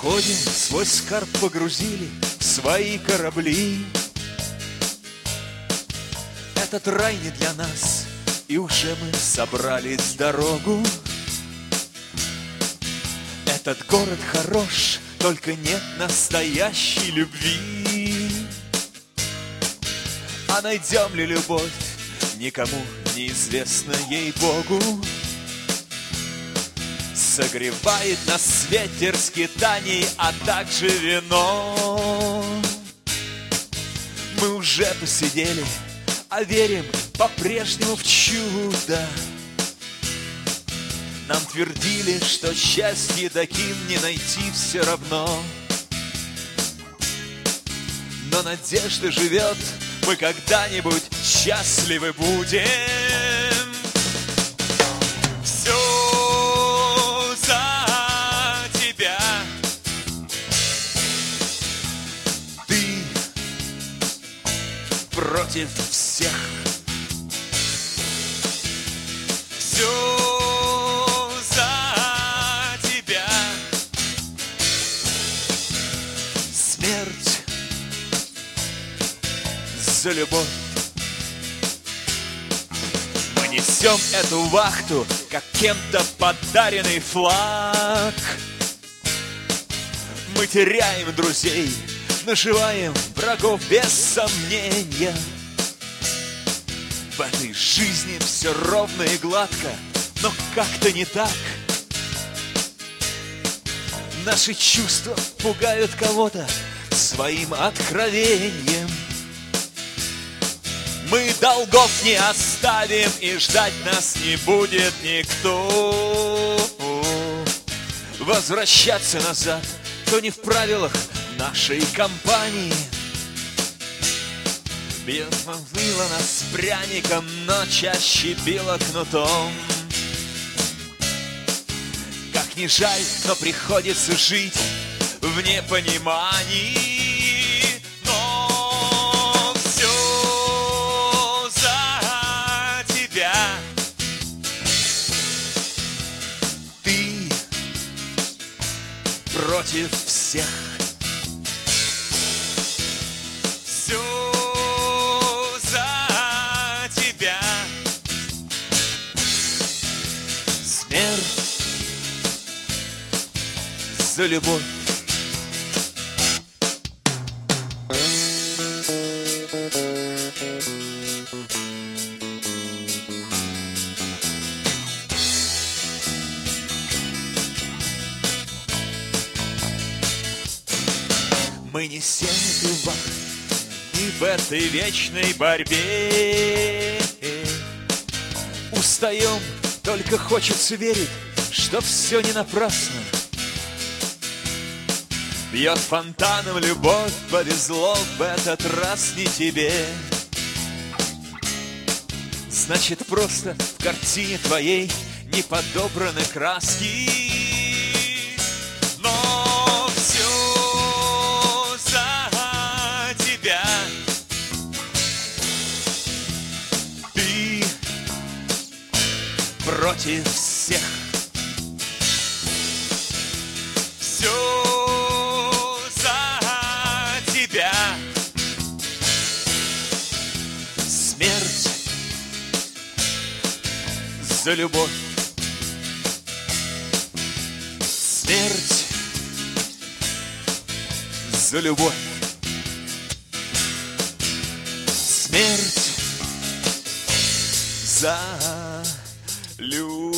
уходим, свой скарб погрузили в свои корабли. Этот рай не для нас, и уже мы собрались в дорогу. Этот город хорош, только нет настоящей любви. А найдем ли любовь, никому неизвестно, ей-богу. Согревает нас ветер скитаний, а также вино. Мы уже посидели, а верим по-прежнему в чудо. Нам твердили, что счастье таким не найти все равно. Но надежда живет, мы когда-нибудь счастливы будем. Все за тебя. Ты против всех. Все за любовь. Мы несем эту вахту, как кем-то подаренный флаг. Мы теряем друзей, наживаем врагов без сомнения. В этой жизни все ровно и гладко, но как-то не так. Наши чувства пугают кого-то своим откровением. Мы долгов не оставим, и ждать нас не будет никто. Возвращаться назад, то не в правилах нашей компании. Бьет мыла нас пряником, но чаще била кнутом. Как ни жаль, но приходится жить в непонимании. Против всех. Все за тебя. Смерть за любовь. Мы несем эту вахту и в этой вечной борьбе. Устаем, только хочется верить, что все не напрасно. Бьет фонтаном любовь, повезло в этот раз не тебе. Значит, просто в картине твоей не подобраны краски. Против всех. Все за тебя. Смерть за любовь. Смерть за любовь. Смерть за любовь.